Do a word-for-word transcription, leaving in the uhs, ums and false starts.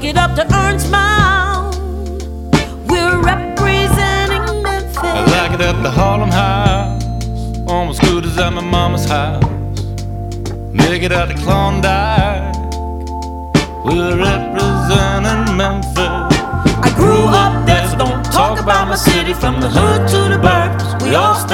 Take it up to Ernst Mound. We're representing Memphis. I like it at the Harlem House, almost good as at my mama's house. Make it out to Klondike. We're representing Memphis. I grew up there, so don't talk about my city. From the hood to the burbs, we all stand